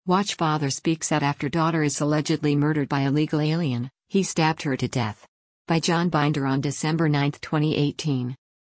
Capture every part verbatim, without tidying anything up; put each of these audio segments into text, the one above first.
Watch father speaks out after daughter is allegedly murdered by illegal alien, he stabbed her to death. By John Binder on December ninth twenty eighteen.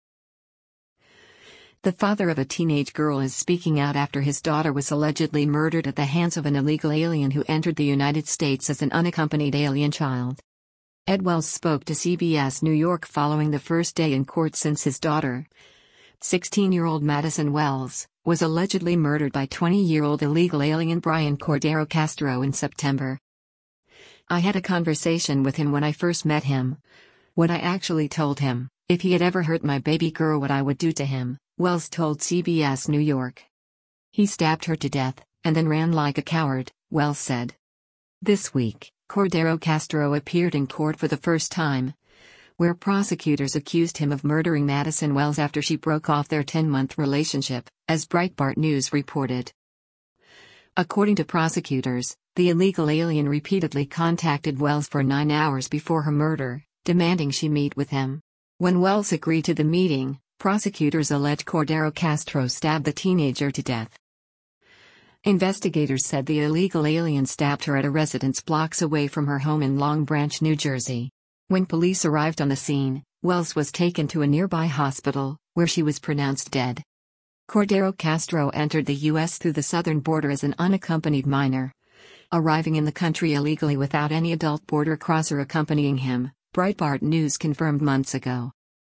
The father of a teenage girl is speaking out after his daughter was allegedly murdered at the hands of an illegal alien who entered the United States as an unaccompanied alien child. Ed Wells spoke to C B S New York following the first day in court since his daughter, sixteen-year-old Madison Wells, was allegedly murdered by twenty-year-old illegal alien Brian Cordero Castro in September. I had a conversation with him when I first met him. What I actually told him, if he had ever hurt my baby girl, what I would do to him, Wells told C B S New York. He stabbed her to death, and then ran like a coward, Wells said. This week, Cordero Castro appeared in court for the first time, where prosecutors accused him of murdering Madison Wells after she broke off their ten-month relationship, as Breitbart News reported. According to prosecutors, the illegal alien repeatedly contacted Wells for nine hours before her murder, demanding she meet with him. When Wells agreed to the meeting, prosecutors allege Cordero Castro stabbed the teenager to death. Investigators said the illegal alien stabbed her at a residence blocks away from her home in Long Branch, New Jersey. When police arrived on the scene, Wells was taken to a nearby hospital, where she was pronounced dead. Cordero Castro entered the U S through the southern border as an unaccompanied minor, arriving in the country illegally without any adult border crosser accompanying him, Breitbart News confirmed months ago.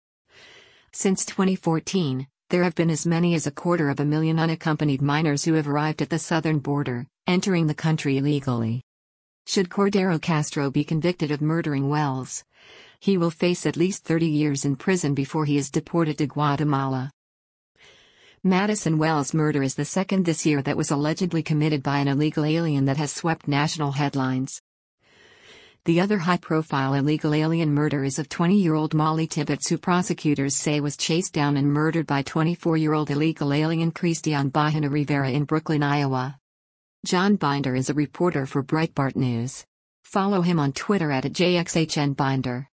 Since twenty fourteen, there have been as many as a quarter of a million unaccompanied minors who have arrived at the southern border, entering the country illegally. Should Cordero Castro be convicted of murdering Wells, he will face at least thirty years in prison before he is deported to Guatemala. Madison Wells' murder is the second this year that was allegedly committed by an illegal alien that has swept national headlines. The other high-profile illegal alien murder is of twenty-year-old Molly Tibbetts, who prosecutors say was chased down and murdered by twenty-four-year-old illegal alien Christian Bahena Rivera in Brooklyn, Iowa. John Binder is a reporter for Breitbart News. Follow him on Twitter at J X H N Binder.